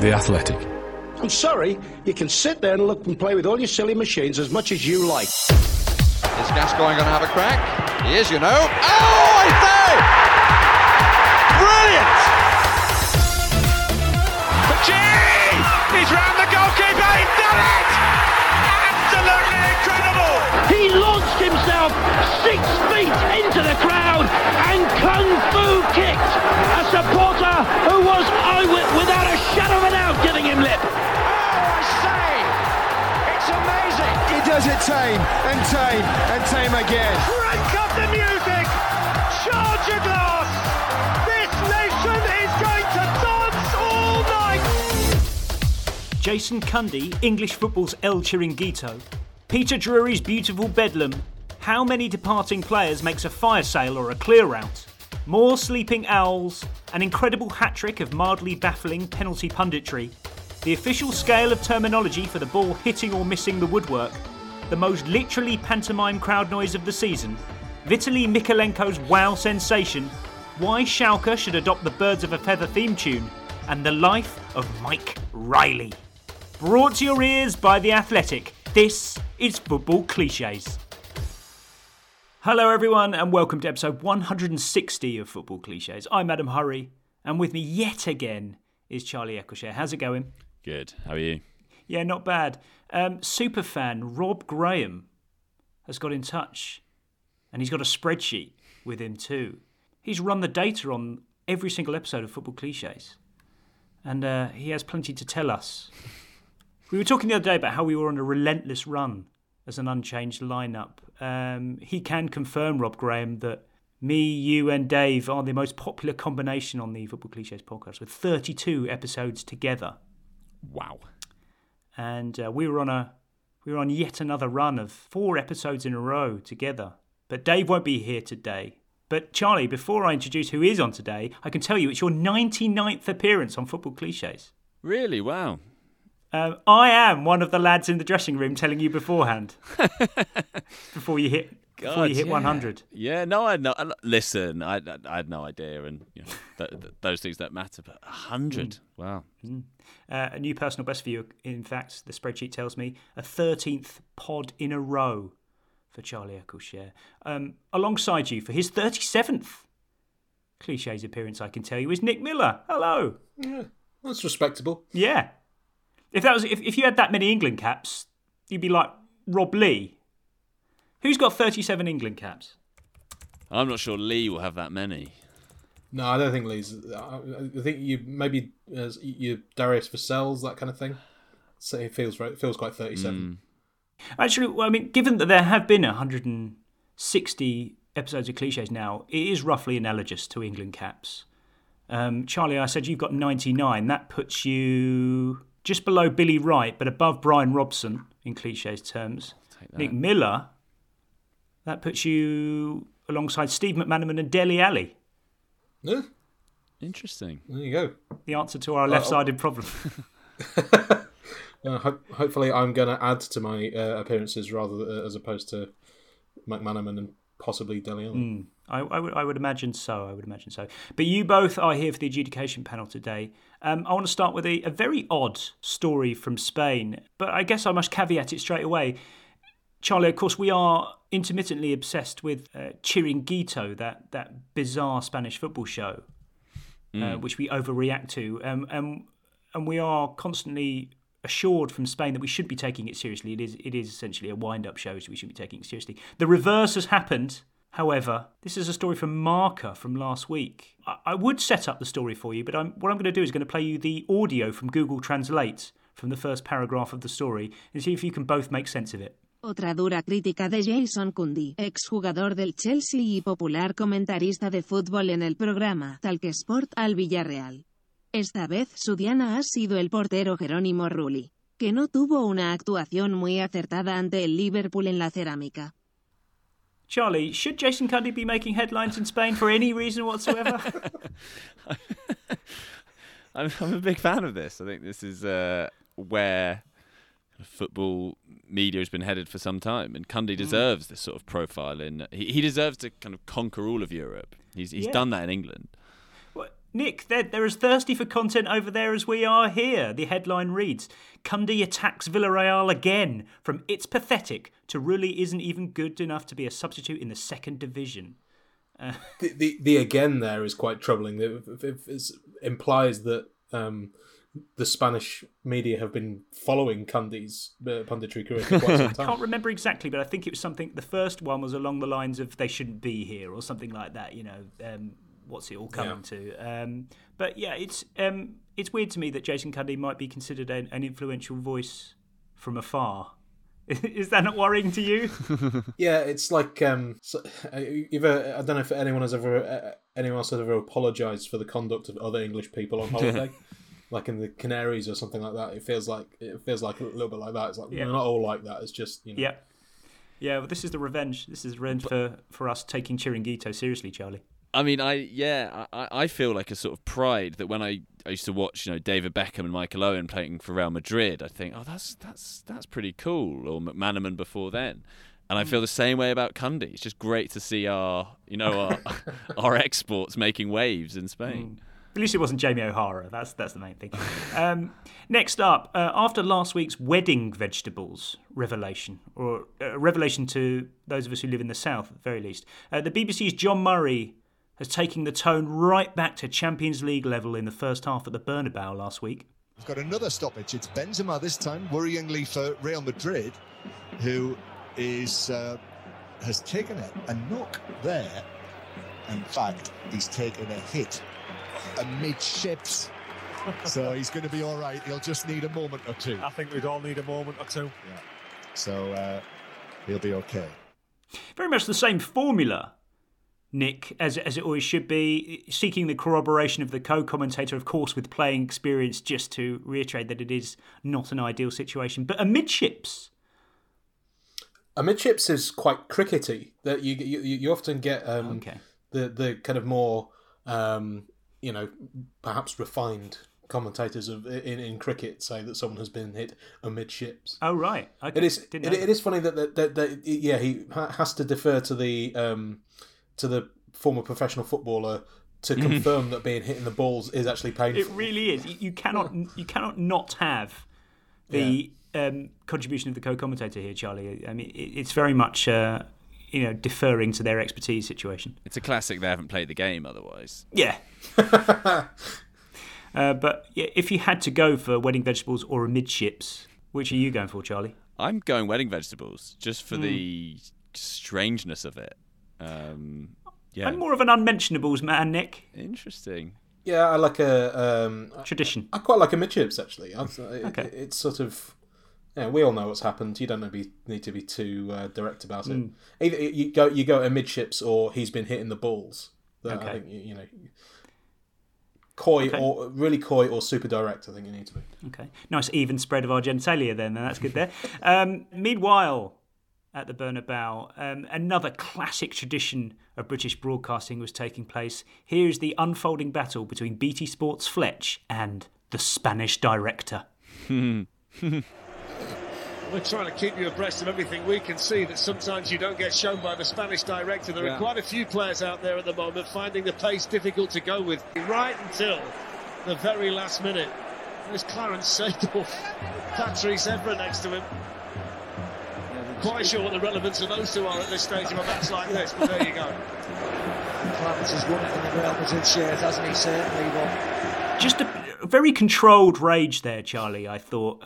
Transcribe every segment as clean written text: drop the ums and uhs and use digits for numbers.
The Athletic. I'm sorry, you can sit there and look and play with all your silly machines as much as you like. Is Gascoigne going to have a crack? He is, you know. Oh, I say! Brilliant! Gee! He's round the goalkeeper, he's done it! Absolutely incredible! He launched himself 6 feet into the crowd and kung fu kicked a supporter who was without a shadow of a doubt giving him lip. Oh, I say! It's amazing! He does it tame and tame and tame again. Crank up the music! Charge your glass! This nation is going to dance all night! Jason Cundy, English football's El Chiringuito. Peter Drury's beautiful Bedlam. How many departing players makes a fire sale or a clear out? More sleeping owls. An incredible hat-trick of mildly baffling penalty punditry. The official scale of terminology for the ball hitting or missing the woodwork. The most literally pantomime crowd noise of the season. Vitaly Mikalenko's wow sensation. Why Schalke should adopt the Birds of a Feather theme tune. And the life of Mike Riley. Brought to your ears by The Athletic. This is Football Clichés. Hello everyone and welcome to episode 160 of Football Clichés. I'm Adam Hurrey and with me yet again is Charlie Eccleshare. How's it going? Good. How are you? Yeah, not bad. Superfan Rob Graham has got in touch and he's got a spreadsheet with him too. He's run the data on every single episode of Football Clichés and he has plenty to tell us. We were talking the other day about how we were on a relentless run as an unchanged lineup. He can confirm, Rob Graham, that me, you and Dave are the most popular combination on the Football Clichés podcast with 32 episodes together. Wow. And we were on yet another run of 4 episodes in a row together. But Dave won't be here today. But Charlie, before I introduce who is on today, I can tell you it's your 99th appearance on Football Clichés. Really? Wow. I am one of the lads in the dressing room telling you beforehand, before you hit 100. Yeah, no, I know. Listen, I had no idea, and you know, those things don't matter. But 100, wow. A new personal best for you. In fact, the spreadsheet tells me a 13th pod in a row for Charlie Eccleshare. Alongside you for his 37th Clichés appearance, I can tell you, is Nick Miller. Hello. Yeah, that's respectable. Yeah. If you had that many England caps, you'd be like Rob Lee. Who's got 37 England caps? I'm not sure Lee will have that many. No, I don't think Lee's. I think you maybe you Darius Vassell's, that kind of thing. So it feels right. It feels quite 37. Actually, well, I mean, given that there have been 160 episodes of Clichés now, it is roughly analogous to England caps. Charlie, I said you've got 99. That puts you just below Billy Wright, but above Brian Robson in Clichés terms. Nick Miller, that puts you alongside Steve McManaman and Dele Alli. Yeah. Interesting. There you go. The answer to our left-sided problem. Hopefully I'm going to add to my appearances rather as opposed to McManaman and possibly Dele Alli. I would imagine so. But you both are here for the adjudication panel today. I want to start with a very odd story from Spain, but I guess I must caveat it straight away. Charlie, of course, we are intermittently obsessed with Chiringuito, that bizarre Spanish football show, which we overreact to, and we are constantly assured from Spain that we should be taking it seriously. It is essentially a wind-up show, so we should be taking it seriously. The reverse has happened. However, this is a story from Marca from last week. I would set up the story for you, but what I'm going to do is going to play you the audio from Google Translate from the first paragraph of the story and see if you can both make sense of it. Otra dura crítica de Jason Cundy, exjugador del Chelsea y popular comentarista de fútbol en el programa Talk Sport al Villarreal. Esta vez su diana ha sido el portero Jerónimo Rulli, que no tuvo una actuación muy acertada ante el Liverpool en la cerámica. Charlie, should Jason Cundy be making headlines in Spain for any reason whatsoever? I'm a big fan of this. I think this is where football media has been headed for some time, and Cundy deserves this sort of profile. He deserves to kind of conquer all of Europe. He's done that in England. Well, Nick, they're as thirsty for content over there as we are here. The headline reads, Cundy attacks Villarreal again. From it's pathetic to really isn't even good enough to be a substitute in the second division. The again there is quite troubling. It implies that the Spanish media have been following Cundy's punditry career for quite some time. I can't remember exactly, but I think it was something. The first one was along the lines of "they shouldn't be here" or something like that. What's it all coming to? But yeah, it's weird to me that Jason Cundy might be considered an influential voice from afar. Is that not worrying to you? Yeah, it's like I don't know if anyone else has ever apologised for the conduct of other English people on holiday, like in the Canaries or something like that. It feels like a little bit like that. It's like we're not all like that. It's just Yeah, but this is the revenge. This is revenge for us taking Chiringuito seriously, Charlie. I mean, I feel like a sort of pride that when I used to watch, David Beckham and Michael Owen playing for Real Madrid, I think, oh, that's pretty cool. Or McManaman before then, and I feel the same way about Cundy. It's just great to see our exports making waves in Spain. At least it wasn't Jamie O'Hara. That's the main thing. Next up, after last week's wedding vegetables revelation, or revelation to those of us who live in the south at the very least, the BBC's John Murray has taken the tone right back to Champions League level in the first half at the Bernabeu last week. We've got another stoppage. It's Benzema this time, worryingly for Real Madrid, who has taken a knock there. In fact, he's taken a hit amidships. So he's going to be all right. He'll just need a moment or two. I think we'd all need a moment or two. Yeah. So he'll be okay. Very much the same formula, Nick, as it always should be, seeking the corroboration of the co-commentator, of course, with playing experience, just to reiterate that it is not an ideal situation. But amidships is quite crickety. That you often get the kind of more perhaps refined commentators in cricket say that someone has been hit amidships. Oh right, okay. It is funny that he has to defer to the former professional footballer to confirm that being hit in the balls is actually painful. It really is. You cannot not have the contribution of the co-commentator here, Charlie. I mean, it's very much deferring to their expertise situation. It's a classic. They haven't played the game otherwise. Yeah. But if you had to go for wedding vegetables or amidships, which are you going for, Charlie? I'm going wedding vegetables just for the strangeness of it. I'm more of an unmentionables man, Nick. Interesting. Yeah, I like a tradition. I quite like amidships actually. Okay. It's sort of. Yeah, we all know what's happened. You don't need to be too direct about it. Either you go amidships or he's been hitting the balls. Okay. I think coy or really coy or super direct. I think you need to be. Okay, nice even spread of our genitalia then. That's good there. Meanwhile, at the Bernabeu, another classic tradition of British broadcasting was taking place. Here is the unfolding battle between BT Sport's Fletch and the Spanish director. We're trying to keep you abreast of everything. We can see that sometimes you don't get shown by the Spanish director. There are quite a few players out there at the moment finding the pace difficult to go with. Right until the very last minute. There's Clarence Seedorf, Patrice Evra next to him. Quite sure what the relevance of those two are at this stage of a match like this, but there you go. Clarence has won it in the Real Madrid shares, hasn't he? Certainly won. Just a very controlled rage there, Charlie, I thought.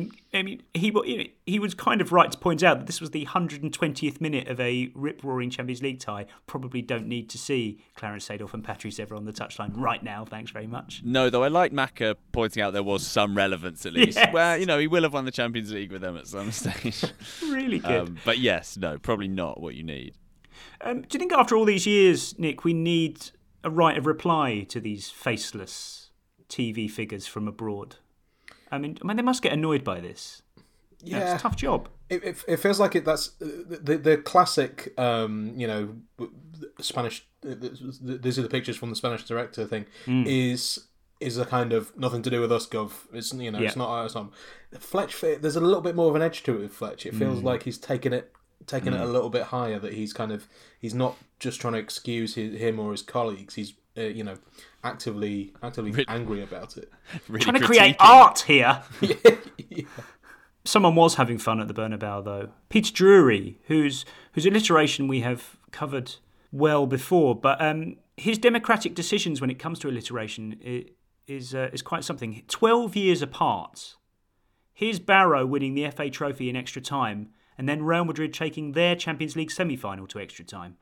He was kind of right to point out that this was the 120th minute of a rip-roaring Champions League tie. Probably don't need to see Clarence Seedorf and Patrice Evra on the touchline right now, thanks very much. No, though I like Macca pointing out there was some relevance at least. Yes. Well, he will have won the Champions League with them at some stage. Really good. But yes, no, probably not what you need. Do you think after all these years, Nick, we need a right of reply to these faceless TV figures from abroad? I mean, they must get annoyed by this. Yeah, it's a tough job. It feels like it. That's the classic. Spanish. These are the pictures from the Spanish director thing. Is a kind of nothing to do with us, Gov. It's it's not. Fletch. There's a little bit more of an edge to it with Fletch. It feels like he's taken it a little bit higher. That he's not just trying to excuse him or his colleagues. He's actively angry about it. Really trying to create art here. Yeah. Someone was having fun at the Bernabeu, though. Peter Drury, whose alliteration we have covered well before, but his democratic decisions when it comes to alliteration is quite something. 12 years apart. Here's Barrow winning the FA Trophy in extra time, and then Real Madrid taking their Champions League semi-final to extra time.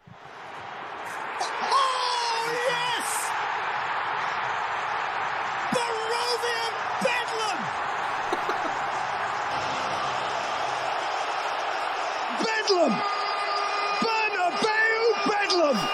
Oh, yes! Barovian Bedlam! Bedlam! Bernabeu Bedlam!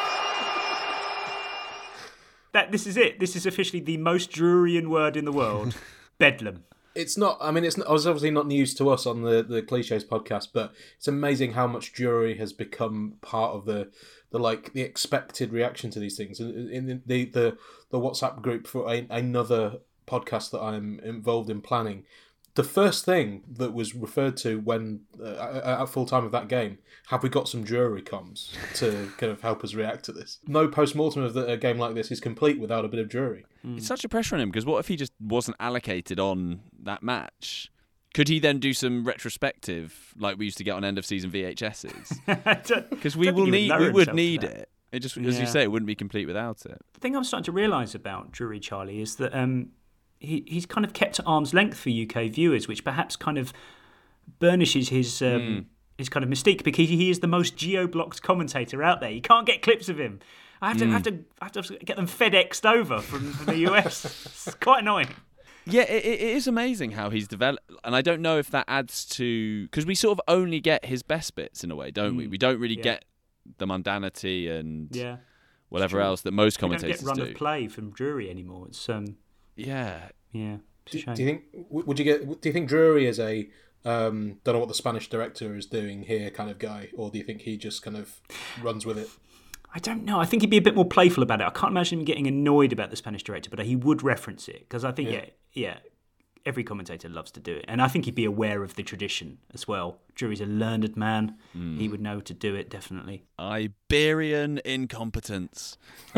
This is it. This is officially the most Druryan word in the world. Bedlam. It's not. I mean, it's obviously not news to us on the Clichés podcast, but it's amazing how much Drury has become part of the expected reaction to these things. In the WhatsApp group for another podcast that I'm involved in planning, the first thing that was referred to when at full time of that game, have we got some Drury comms to kind of help us react to this? No post-mortem of a game like this is complete without a bit of Drury. It's such a pressure on him, because what if he just wasn't allocated on that match? Could he then do some retrospective, like we used to get on end of season VHSs? Because we would need it. It just, as you say, it wouldn't be complete without it. The thing I'm starting to realise about Drury, Charlie, is that he's kind of kept at arm's length for UK viewers, which perhaps kind of burnishes his kind of mystique, because he is the most geo-blocked commentator out there. You can't get clips of him. I have to get them FedExed over from the US. It's quite annoying. Yeah, it is amazing how he's developed, and I don't know if that adds to, because we sort of only get his best bits in a way, don't we? We don't really get the mundanity and whatever else that most commentators do. We don't get run of play from Drury anymore. It's yeah. It's a shame. Do you think Drury is a don't know what the Spanish director is doing here kind of guy, or do you think he just kind of runs with it? I don't know. I think he'd be a bit more playful about it. I can't imagine him getting annoyed about the Spanish director, but he would reference it, because I think, every commentator loves to do it. And I think he'd be aware of the tradition as well. Drury's a learned man. He would know to do it, definitely. Iberian incompetence.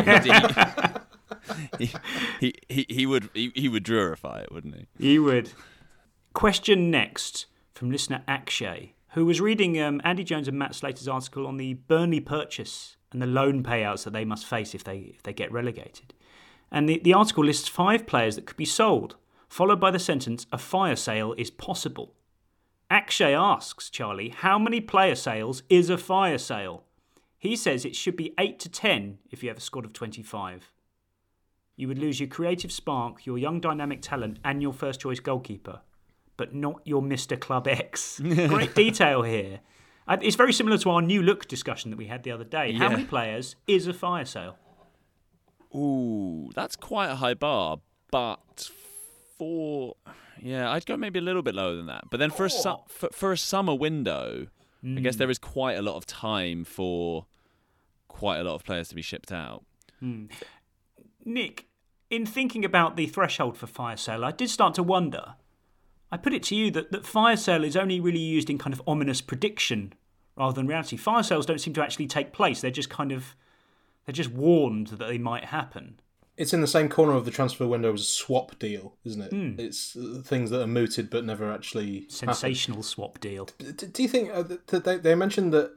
He would Drurify it, wouldn't he? He would. Question next from listener Akshay, who was reading Andy Jones and Matt Slater's article on the Burnley purchase and the loan payouts that they must face if they get relegated. And the article lists 5 players that could be sold, followed by the sentence, a fire sale is possible. Akshay asks, Charlie, how many player sales is a fire sale? He says it should be 8 to 10 if you have a squad of 25. You would lose your creative spark, your young dynamic talent, and your first choice goalkeeper, but not your Mr. Club X. Great detail here. It's very similar to our new look discussion that we had the other day. How many players is a fire sale? Ooh, that's quite a high bar, but I'd go maybe a little bit lower than that. But then for a summer window, I guess there is quite a lot of time for quite a lot of players to be shipped out. Nick, in thinking about the threshold for fire sale, I did start to wonder. I put it to you that fire sale is only really used in kind of ominous prediction rather than reality. Fire sales don't seem to actually take place. They're just warned that they might happen. It's in the same corner of the transfer window as a swap deal, isn't it? It's things that are mooted but never actually sensational happen. Swap deal. Do you think they mentioned that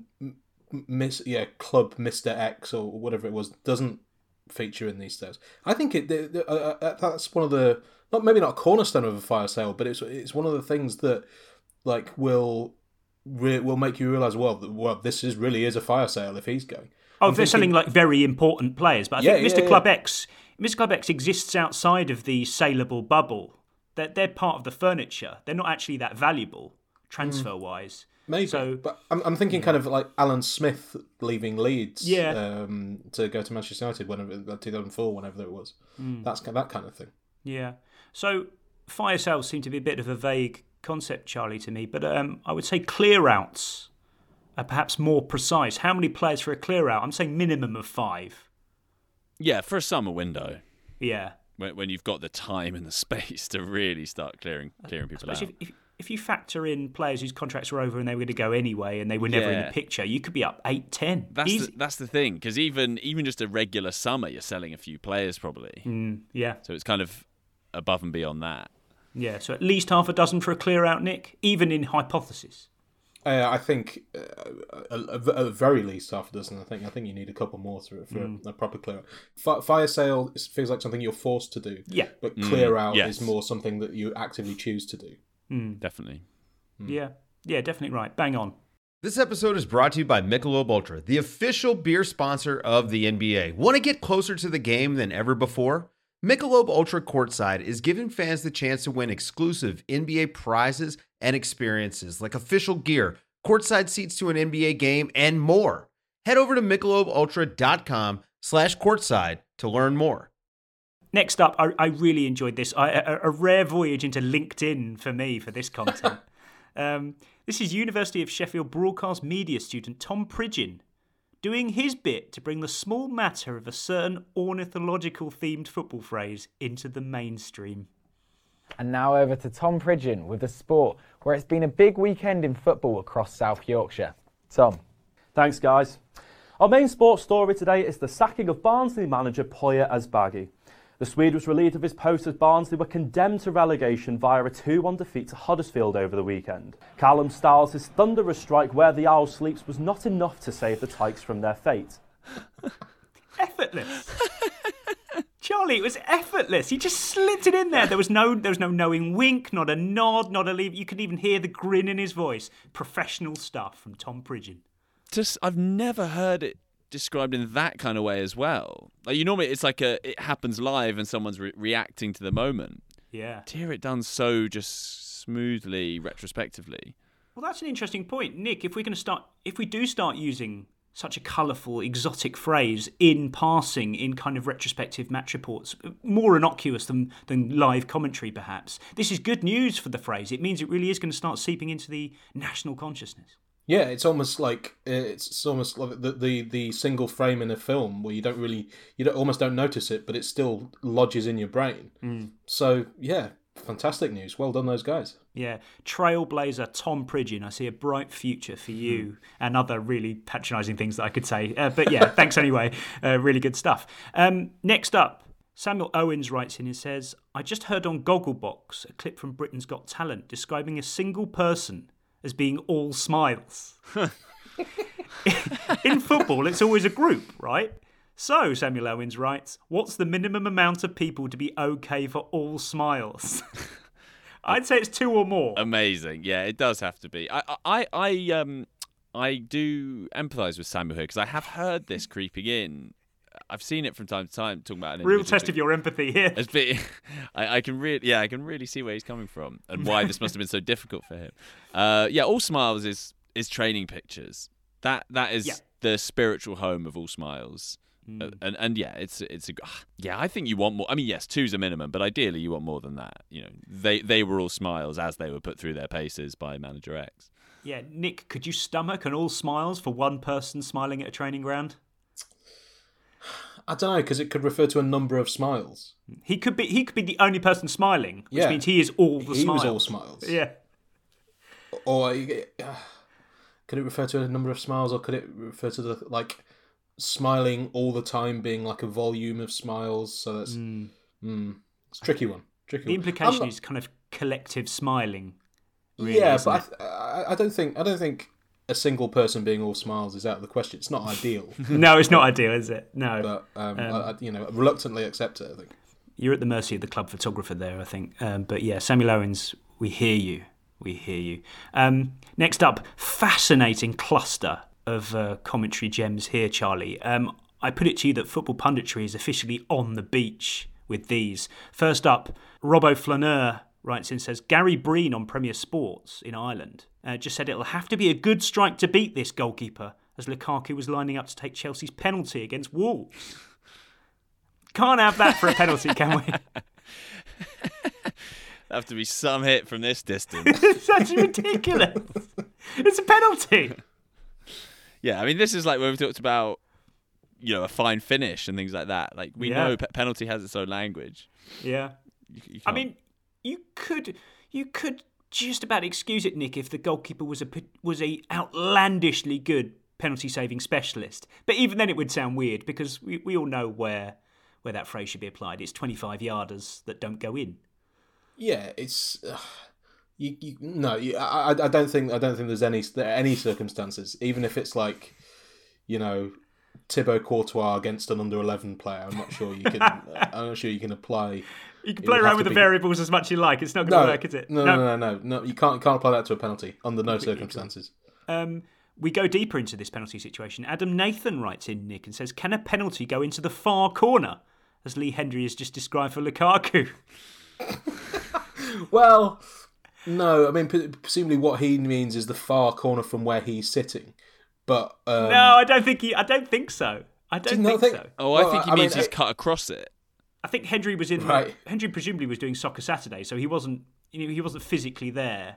Club Mr. X or whatever it was doesn't feature in these sales? I think that's one of the maybe not a cornerstone of a fire sale, but it's one of the things that will make you realise this really is a fire sale if he's going. They're selling very important players, but I think Mr. Club X exists outside of the saleable bubble. They're part of the furniture. They're not actually that valuable transfer wise. Maybe, but I'm thinking kind of like Alan Smith leaving Leeds to go to Manchester United, 2004, whenever it was. That's that kind of thing. Yeah. So fire sales seem to be a bit of a vague concept, Charlie, to me. But I would say clear-outs are perhaps more precise. How many players for a clear-out? I'm saying minimum of 5. Yeah, for a summer window. Yeah. When you've got the time and the space to really start clearing people out. If if you factor in players whose contracts were over and they were going to go anyway and they were never in the picture, you could be up 8-10. That's the thing, because even just a regular summer, you're selling a few players probably. Yeah. So it's kind of above and beyond that. Yeah, so at least half a dozen for a clear out, Nick, even in hypothesis. I think at the very least half a dozen. I think you need a couple more for a proper clear out. Fire sale feels like something you're forced to do. Yeah. But clear out is more something that you actively choose to do. Definitely. Yeah, definitely right. Bang on. This episode is brought to you by Michelob Ultra, the official beer sponsor of the NBA. Want to get closer to the game than ever before? Michelob Ultra Courtside is giving fans the chance to win exclusive NBA prizes and experiences like official gear, courtside seats to an NBA game, and more. Head over to MichelobUltra.com/courtside to learn more. Next up, I really enjoyed this. A rare voyage into LinkedIn for me for this content. This is University of Sheffield broadcast media student Tom Pridgeon doing his bit to bring the small matter of a certain ornithological-themed football phrase into the mainstream. And now over to Tom Pridgeon with the sport, where it's been a big weekend in football across South Yorkshire. Tom. Thanks, guys. Our main sports story today is the sacking of Barnsley manager Poya Asbaghi. The Swede was relieved of his post as Barnsley were condemned to relegation via a 2-1 defeat to Huddersfield over the weekend. Callum Stiles' thunderous strike where the owl sleeps was not enough to save the Tykes from their fate. Effortless. Charlie, it was effortless. He just slipped it in there. There was no knowing wink, not a nod, not a leave. You could even hear the grin in his voice. Professional stuff from Tom Pridgeon. I've never heard it described in that kind of way as well. Like normally it's like it happens live and someone's reacting to the moment. Yeah. To hear it done so just smoothly, retrospectively. Well, that's an interesting point, Nick. If we do start using such a colourful, exotic phrase in passing in kind of retrospective match reports, more innocuous than live commentary, perhaps. This is good news for the phrase. It means it really is going to start seeping into the national consciousness. Yeah, it's almost like the single frame in a film where you almost don't notice it, but it still lodges in your brain. So yeah, fantastic news. Well done, those guys. Yeah, trailblazer Tom Pridgeon. I see a bright future for you and other really patronising things that I could say. But yeah, thanks anyway. Really good stuff. Next up, Samuel Owens writes in and says, I just heard on Gogglebox a clip from Britain's Got Talent describing a single person as being all smiles. In football, it's always a group, right? So, Samuel Owens writes, what's the minimum amount of people to be okay for all smiles? I'd say it's 2 or more. Amazing. Yeah, it does have to be. I do empathise with Samuel here because I have heard this creeping in. I've seen it from time to time, talking about an real test of your empathy here. I can really see where he's coming from and why this must have been so difficult for him. All Smiles is training pictures. That is the spiritual home of All Smiles. And I think you want more. I mean, yes, 2's a minimum, but ideally you want more than that. You know, they were all smiles as they were put through their paces by Manager X. Yeah, Nick, could you stomach an All Smiles for one person smiling at a training ground? I don't know, because it could refer to a number of smiles. He could be the only person smiling, which means he is all the smiles. He was all smiles. Yeah. Or could it refer to a number of smiles, or could it refer to smiling all the time being like a volume of smiles? So that's it's a tricky one. The implication is kind of collective smiling. Really, yeah, but I don't think a single person being all smiles is out of the question. It's not ideal. No, it's not ideal, is it? No. But I reluctantly accept it, I think. You're at the mercy of the club photographer there, I think. But yeah, Samuel Owens, we hear you. We hear you. Next up, fascinating cluster of commentary gems here, Charlie. I put it to you that football punditry is officially on the beach with these. First up, Robbo Flaneur writes in and says, Gary Breen on Premier Sports in Ireland just said it'll have to be a good strike to beat this goalkeeper as Lukaku was lining up to take Chelsea's penalty against Wolves. Can't have that for a penalty, can we? Have to be some hit from this distance. It's such ridiculous. It's a penalty. Yeah, I mean, this is like when we've talked about, a fine finish and things like that. Like, we know penalty has its own language. Yeah. I mean, you could just about excuse it, Nick, if the goalkeeper was a outlandishly good penalty-saving specialist. But even then it would sound weird, because we all know where that phrase should be applied. It's 25-yarders that don't go in. Yeah, it's... I don't think there's any circumstances, even if it's like, Thibaut Courtois against an under-11 player. I'm not sure you can. I'm not sure you can apply. You can play around with the variables as much as you like. It's not going to work, is it? No. You can't apply that to a penalty under no circumstances. We go deeper into this penalty situation. Adam Nathan writes in, Nick, and says, "Can a penalty go into the far corner, as Lee Hendry has just described for Lukaku?" Well, no. I mean, presumably what he means is the far corner from where he's sitting. But no, I don't think so. I don't think so. Oh, I think he means he's cut across it. I think Hendry was in. Right. Hendry presumably was doing Soccer Saturday, so he wasn't. He wasn't physically there.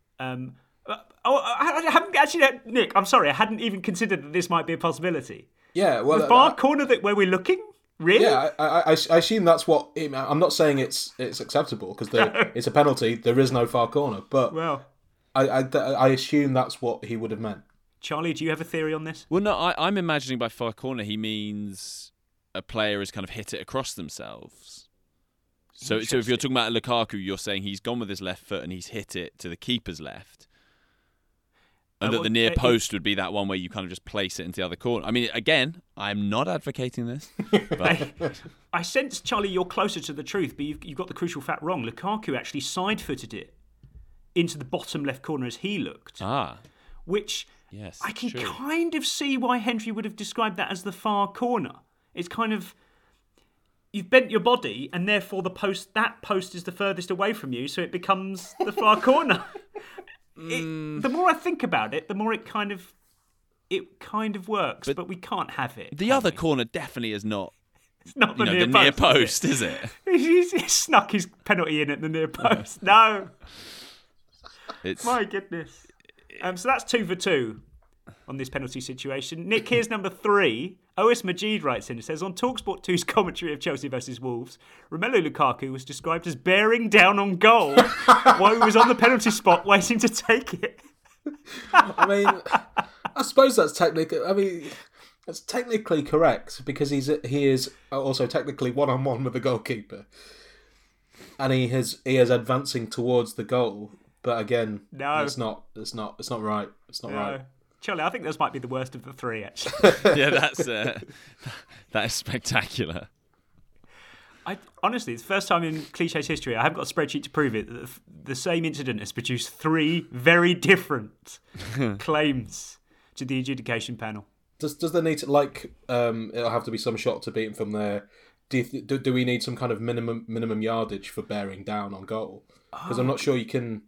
I haven't actually, Nick. I'm sorry, I hadn't even considered that this might be a possibility. Yeah, well, the far corner where we're looking. Really? Yeah, I assume that's what. I'm not saying it's acceptable because it's a penalty. There is no far corner, but I assume that's what he would have meant. Charlie, do you have a theory on this? Well, no, I'm imagining by far corner he means a player has kind of hit it across themselves. So if you're talking about Lukaku, you're saying he's gone with his left foot and he's hit it to the keeper's left. And that the near post would be that one where you kind of just place it into the other corner. I mean, again, I'm not advocating this. But I sense, Charlie, you're closer to the truth, but you've got the crucial fact wrong. Lukaku actually side-footed it into the bottom left corner as he looked. Which yes, I can kind of see why Hendry would have described that as the far corner. It's kind of... You've bent your body, and therefore that post is the furthest away from you, so it becomes the far corner. The more I think about it, the more it kind of works, but we can't have it. The other corner definitely is not. It's not the near post, is it? He snuck his penalty in at the near post. No. My goodness. So that's 2 for 2 on this penalty situation. Nick, here's number 3. OS Majid writes in and says, on TalkSport 2's commentary of Chelsea versus Wolves, Romelu Lukaku was described as bearing down on goal while he was on the penalty spot waiting to take it. I mean, I suppose that's technically correct because he is also technically one-on-one with the goalkeeper. And he is advancing towards the goal. But again, no, it's not right. It's not right. Charlie, I think this might be the worst of the 3, actually. Yeah, that is spectacular. Honestly, it's the first time in Cliché's history, I haven't got a spreadsheet to prove it, that the same incident has produced 3 very different claims to the adjudication panel. Does there need to, it'll have to be some shot to beat him from there. Do we need some kind of minimum yardage for bearing down on goal? Because I'm not sure you can...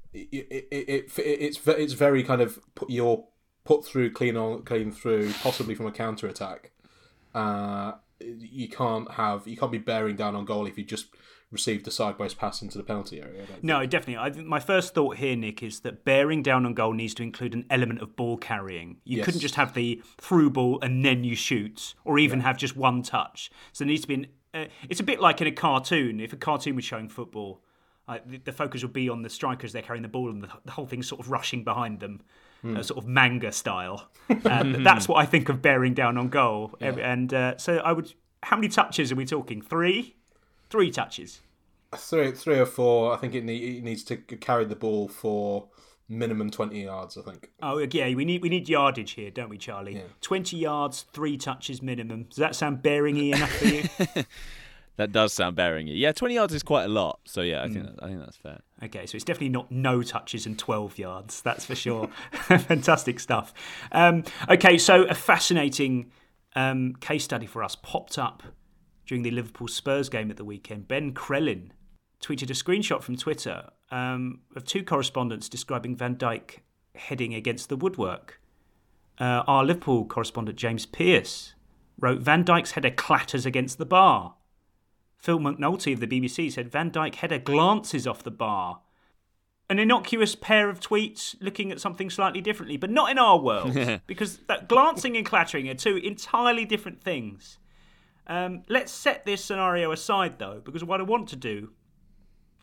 It's very kind of put through, clean through, possibly from a counter attack. You can't be bearing down on goal if you just received a sideways pass into the penalty area. No, definitely. I think my first thought here, Nick, is that bearing down on goal needs to include an element of ball carrying. You couldn't just have the through ball and then you shoot, or even have just one touch. So there needs to be it's a bit like in a cartoon. If a cartoon was showing football, the focus would be on the strikers, they're carrying the ball, and the whole thing's sort of rushing behind them, sort of manga style. That's what I think of bearing down on goal. Yeah. And so I would... How many touches are we talking? 3? 3 touches. 3 or 4. I think it needs to carry the ball for minimum 20 yards, I think. Oh, yeah, we need yardage here, don't we, Charlie? Yeah. 20 yards, 3 touches minimum. Does that sound bearing-y enough for you? That does sound bearing-y. Yeah, 20 yards is quite a lot. So, yeah, I think that's fair. Okay, so it's definitely not no touches and 12 yards. That's for sure. Fantastic stuff. Okay, so a fascinating case study for us popped up during the Liverpool-Spurs game at the weekend. Ben Crellin tweeted a screenshot from Twitter of 2 correspondents describing Van Dijk heading against the woodwork. Our Liverpool correspondent, James Pearce, wrote, Van Dijk's header clatters against the bar. Phil McNulty of the BBC said Van Dijk header glances off the bar. An innocuous pair of tweets looking at something slightly differently, but not in our world, because that glancing and clattering are 2 entirely different things. Let's set this scenario aside, though, because what I want to do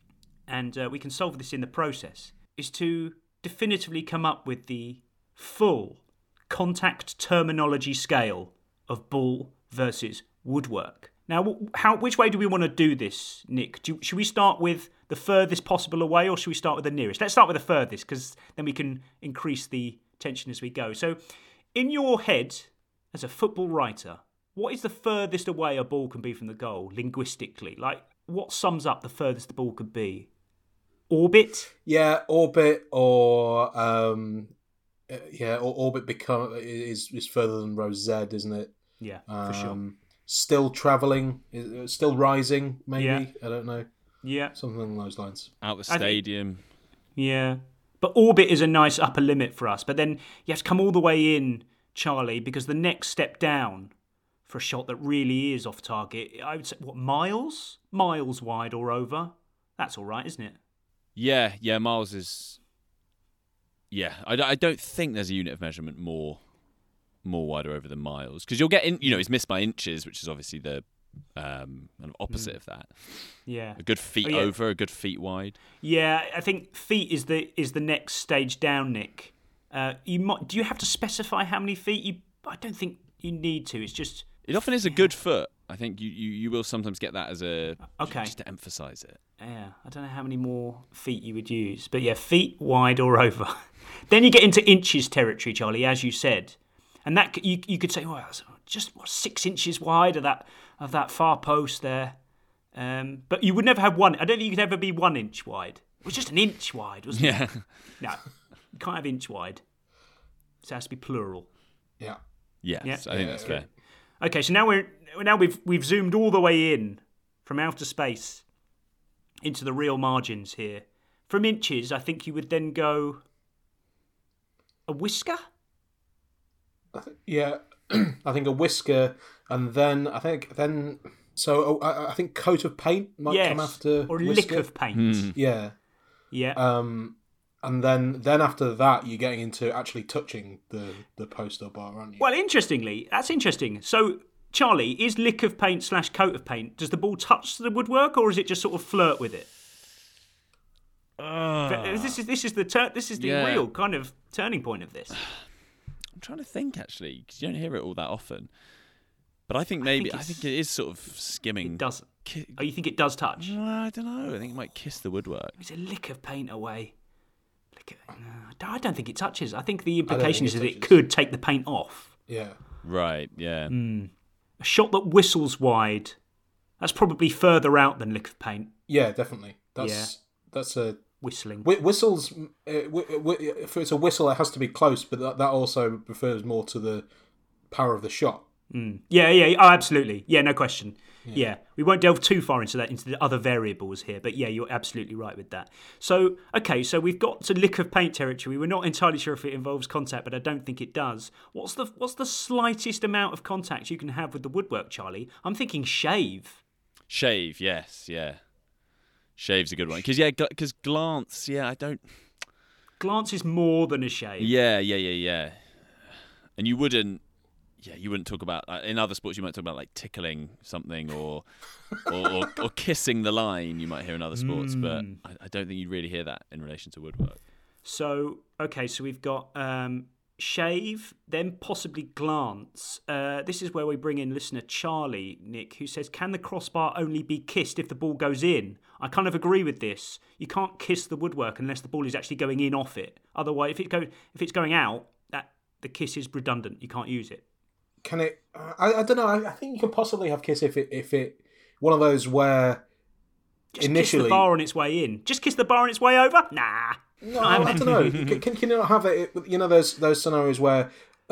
and we can solve this in the process, is to definitively come up with the full contact terminology scale of ball versus woodwork. Now, which way do we want to do this, Nick? Should we start with the furthest possible away, or should we start with the nearest? Let's start with the furthest, because then we can increase the tension as we go. So, in your head, as a football writer, what is the furthest away a ball can be from the goal, linguistically? Like, what sums up the furthest the ball could be? Orbit? Yeah, orbit or orbit is further than row Z, isn't it? Yeah, for sure. Still travelling, still rising, maybe. Yeah. I don't know. Yeah, something along those lines. Out the stadium. Yeah, but orbit is a nice upper limit for us. But then you have to come all the way in, Charlie, because the next step down for a shot that really is off target, I would say, miles wide or over. That's all right, isn't it? Yeah, miles is. Yeah, I don't think there's a unit of measurement more wide or over than miles, because you'll get in. It's missed by inches, which is obviously the kind of opposite of that. Yeah, a good feet over, a good feet wide. Yeah, I think feet is the next stage down, Nick. Do you have to specify how many feet? I don't think you need to. It's just it often is a good foot. I think you will sometimes get that as a just to emphasise it. Yeah, I don't know how many more feet you would use, but yeah, feet wide or over. Then you get into inches territory, Charlie, as you said. And that you could say, well, just 6 inches wide of that far post there. But you would never have one. I don't think you could ever be 1 inch wide. It was just an inch wide, wasn't it? No, you can't have inch wide. It has to be plural. Yeah. Yes, I think that's fair. Okay, so now we've zoomed all the way in from outer space into the real margins here. From inches, I think you would then go a whisker. Yeah, I think a whisker, and then I think coat of paint might come after, or whisker. lick of paint. Yeah. And then after that, you're getting into actually touching the post or bar, aren't you? Well, interestingly, that's interesting. So, Charlie, is lick of paint / coat of paint? Does the ball touch the woodwork, or is it just sort of flirt with it? This is the real kind of turning point of this. I'm trying to think, actually, because you don't hear it all that often. But I think it is sort of skimming. It doesn't. You think it does touch? I don't know. I think it might kiss the woodwork. It's a lick of paint away. I don't think it touches. I think the implication is that it could take the paint off. Yeah. Right, yeah. A shot that whistles wide, that's probably further out than lick of paint. Yeah, definitely. That's a... Whistling. Whistles, if it's a whistle, it has to be close, but that also refers more to the power of the shot. Yeah. Oh, absolutely. Yeah, no question. Yeah. We won't delve too far into the other variables here, but yeah, you're absolutely right with that. So, okay, so we've got to lick of paint territory. We're not entirely sure if it involves contact, but I don't think it does. What's the slightest amount of contact you can have with the woodwork, Charlie? I'm thinking shave. Shave, yes, yeah. Shave's a good one. Because glance, I don't... Glance is more than a shave. Yeah. And you wouldn't talk about... in other sports, you might talk about like tickling something or kissing the line, you might hear in other sports, but I don't think you really hear that in relation to woodwork. So, okay, so we've got shave, then possibly glance. This is where we bring in listener Charlie, Nick, who says, can the crossbar only be kissed if the ball goes in? I kind of agree with this. You can't kiss the woodwork unless the ball is actually going in off it. Otherwise, if it's going out, the kiss is redundant. You can't use it. Can it? I don't know. I think you can possibly have kiss if it one of those where just initially kiss the bar on its way in. Just kiss the bar on its way over. Nah. No, I don't know. Can you not have it? Those scenarios where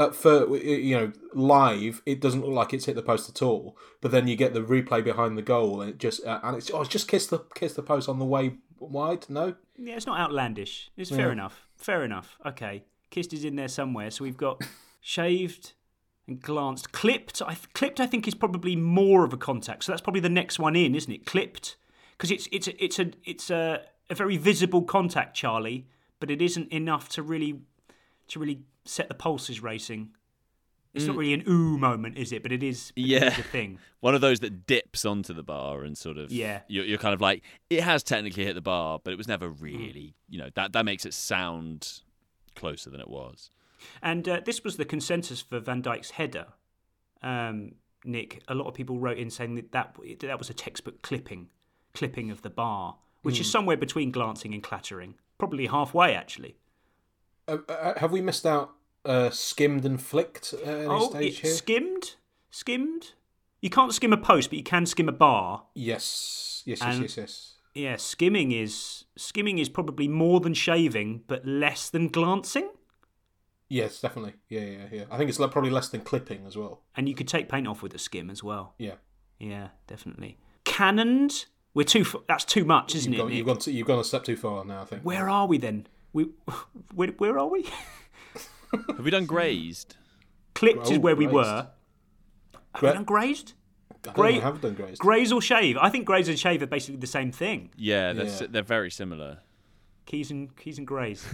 live it doesn't look like it's hit the post at all, but then you get the replay behind the goal and it's just kiss the post on the way wide. No. Yeah, it's not outlandish. It's fair enough. Fair enough. Okay, kissed is in there somewhere. So we've got shaved and glanced. Clipped. Clipped, I think, is probably more of a contact. So that's probably the next one in, isn't it? Clipped, because it's a very visible contact, Charlie, but it isn't enough to really set the pulses racing. It's not really an ooh moment, is it? But it is. Yeah, it is a thing. One of those that dips onto the bar and sort of. Yeah. You're kind of like, it has technically hit the bar, but it was never really. That makes it sound closer than it was. And this was the consensus for Van Dijk's header. Nick, a lot of people wrote in saying that was a textbook clipping of the bar, which is somewhere between glancing and clattering, probably halfway actually. Have we missed out skimmed and flicked at any stage here? Skimmed. You can't skim a post, but you can skim a bar. Yes. Yeah, skimming is probably more than shaving, but less than glancing. Yes, definitely. Yeah. I think it's probably less than clipping as well. And you could take paint off with a skim as well. Yeah, definitely. Cannoned. That's too much, isn't it? You've gone a step too far now, I think. Where are we then? Where are we? Have we done grazed? Clipped is where we were. Have we done grazed? I have done grazed. Graze or shave? I think graze and shave are basically the same thing. Yeah, they're very similar. Keys and graze.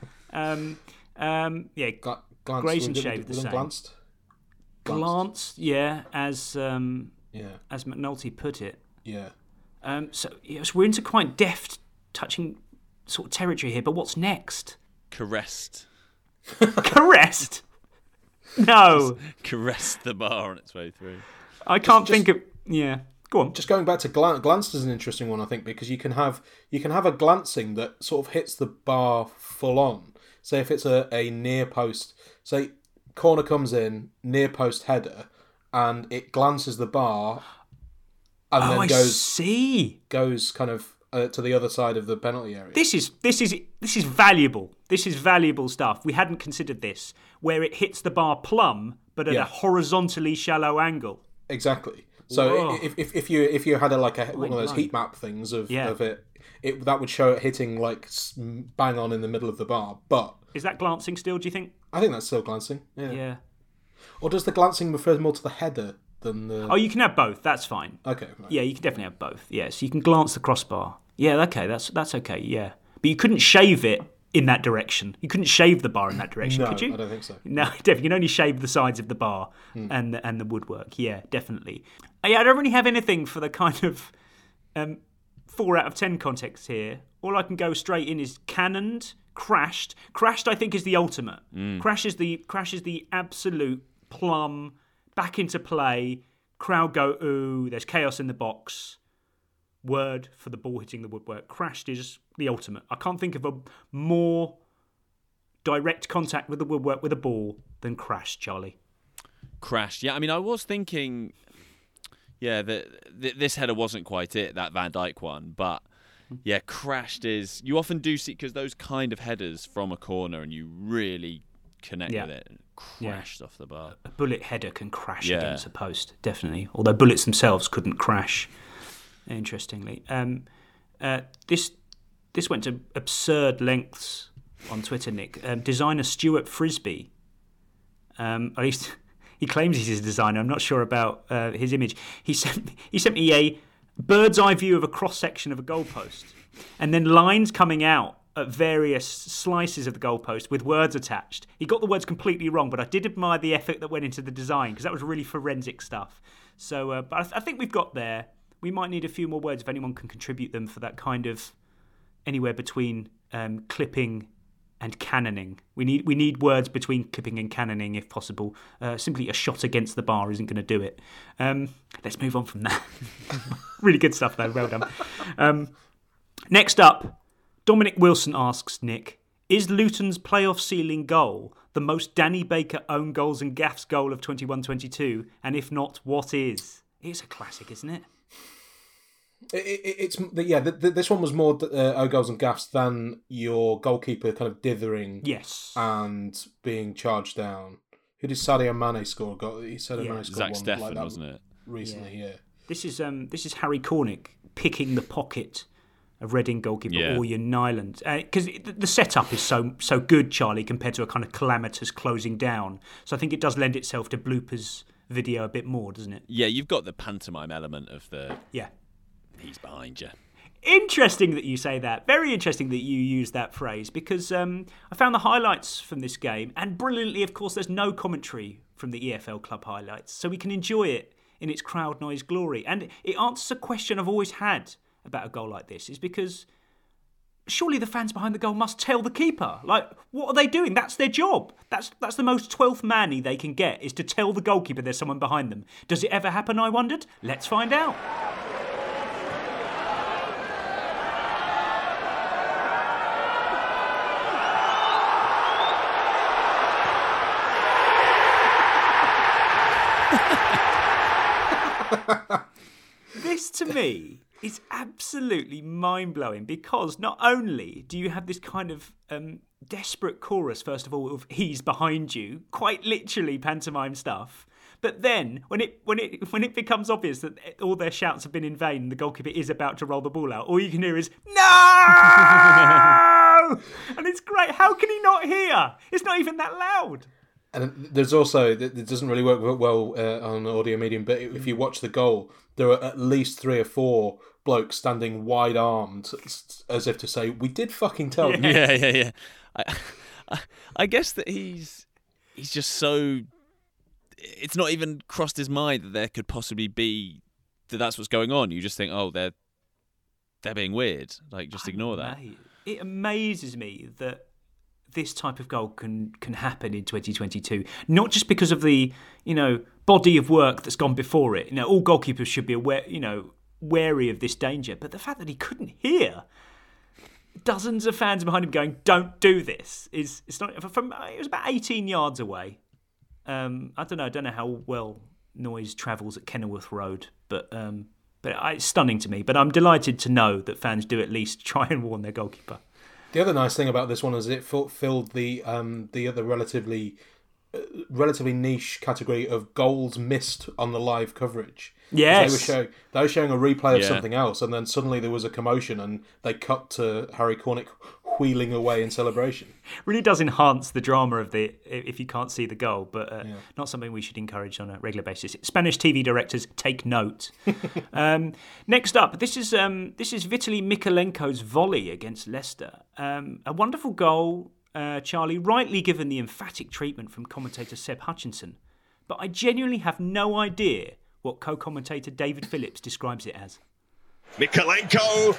Graze and shave are the same. Glanced, yeah, as McNulty put it. Yeah. So we're into quite deft touching sort of territory here, but what's next? Caressed. Caressed? No. Just caressed the bar on its way through. I can't think of... Yeah. Go on. Just going back to glanced is an interesting one, I think, because you can have a glancing that sort of hits the bar full on. Say if it's a near post, say corner comes in, near post header, and it glances the bar, and then goes kind of to the other side of the penalty area. This is valuable. This is valuable stuff. We hadn't considered this, where it hits the bar plumb, but at a horizontally shallow angle. Exactly. So if you had one of those heat map things of it, that would show it hitting like bang on in the middle of the bar. But is that glancing still? Do you think? I think that's still glancing. Yeah. Or does the glancing refer more to the header than the? Oh, you can have both. That's fine. Okay. Right. Yeah, you can definitely have both. Yeah, so you can glance the crossbar. Yeah, okay, that's okay. Yeah, but you couldn't shave it in that direction. You couldn't shave the bar in that direction, could you? I don't think so. No, definitely. You can only shave the sides of the bar and the woodwork. Yeah, definitely. I don't really have anything for the kind of 4 out of 10 context here. All I can go straight in is cannoned, crashed. Crashed, I think, is the ultimate. Crash is the absolute plumb, back into play, crowd go ooh, there's chaos in the box. Word for the ball hitting the woodwork. Crashed is the ultimate. I can't think of a more direct contact with the woodwork with a ball than crashed, Charlie. Crashed, yeah. I mean, I was thinking, this header wasn't quite it, that Van Dijk one, but yeah, crashed is. You often do see, because those kind of headers from a corner and you really connect with it. And crashed off the bar. A bullet header can crash against a post, definitely. Although bullets themselves couldn't crash. Interestingly, this went to absurd lengths on Twitter. Nick, designer Stuart Frisbee, at least he claims he's a designer. I'm not sure about his image. He sent me a bird's eye view of a cross section of a goalpost, and then lines coming out at various slices of the goalpost with words attached. He got the words completely wrong, but I did admire the effort that went into the design because that was really forensic stuff. So, but I think we've got there. We might need a few more words if anyone can contribute them for that kind of anywhere between clipping and cannoning. We need words between clipping and cannoning if possible. Simply a shot against the bar isn't going to do it. Let's move on from that. Really good stuff though. Well done. Next up, Dominic Wilson asks Nick, is Luton's playoff ceiling goal the most Danny Baker own goals and gaffes goal of 21-22? And if not, what is? It's a classic, isn't it? This one was more own goals and gaffes than your goalkeeper kind of dithering, and being charged down. Who did Sadio Mane score? He said Mane scored Zach one Steffen, like that wasn't it? Recently, yeah. This is Harry Cornick picking the pocket of Reading goalkeeper Orjan Nyland, because the setup is so good, Charlie, compared to a kind of calamitous closing down. So I think it does lend itself to bloopers video a bit more, doesn't it? Yeah, you've got the pantomime element of the. Yeah. He's behind you. Interesting that you say that. Very interesting that you use that phrase because I found the highlights from this game, and brilliantly, of course, there's no commentary from the EFL Club highlights so we can enjoy it in its crowd noise glory. And it answers a question I've always had about a goal like this, is because surely the fans behind the goal must tell the keeper. Like, what are they doing? That's their job. That's the most 12th man-y they can get, is to tell the goalkeeper there's someone behind them. Does it ever happen, I wondered? Let's find out. This, to me, is absolutely mind-blowing, because not only do you have this kind of desperate chorus, first of all, of "he's behind you," quite literally pantomime stuff, but then when it becomes obvious that all their shouts have been in vain and the goalkeeper is about to roll the ball out, all you can hear is "No!" And it's great. How can he not hear? It's not even that loud. And there's also, it doesn't really work well on audio medium, but if you watch the goal, there are at least 3 or 4 blokes standing wide-armed as if to say, we did fucking tell you. Yeah. I guess that he's just so... It's not even crossed his mind that there could possibly be... that's what's going on. You just think, oh, they're being weird. Like, just ignore that. It amazes me that this type of goal can happen in 2022, not just because of the body of work that's gone before it. All goalkeepers should be aware, wary of this danger, but the fact that he couldn't hear dozens of fans behind him going, "Don't do this," it's not from. It was about 18 yards away. I don't know how well noise travels at Kenilworth Road, but it's stunning to me. But I'm delighted to know that fans do at least try and warn their goalkeeper. The other nice thing about this one is it filled the other relatively niche category of goals missed on the live coverage. Yes. They were showing a replay of something else, and then suddenly there was a commotion and they cut to Harry Cornick wheeling away in celebration. Really does enhance the drama of if you can't see the goal, but not something we should encourage on a regular basis. Spanish TV directors, take note. Next up, this is Vitaly Mykolenko's volley against Leicester. A wonderful goal, Charlie, rightly given the emphatic treatment from commentator Seb Hutchinson. But I genuinely have no idea what co-commentator David Phillips describes it as. Mykolenko!